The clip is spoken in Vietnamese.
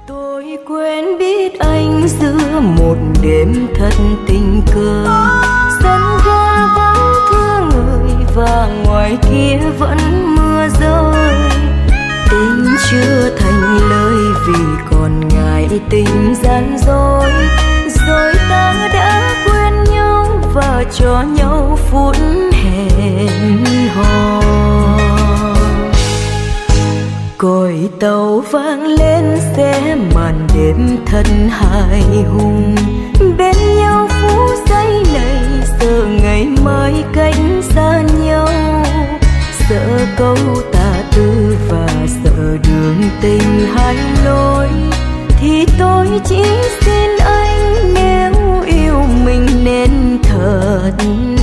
Tôi quên biết anh giữa một đêm thật tình cờ, sân ga vắng thưa người và ngoài kia vẫn mưa rơi. Tình chưa thành lời vì còn ngại tình gian dối, rồi ta đã quên nhau và cho nhau phút hẹn hò. Còi tàu vang lên sẽ màn đêm thật hài hùng, bên nhau phút giây này sợ ngày mai cách xa nhau, sợ câu tà tư và sợ đường tình hai lối. Thì tôi chỉ xin anh nếu yêu mình nên thật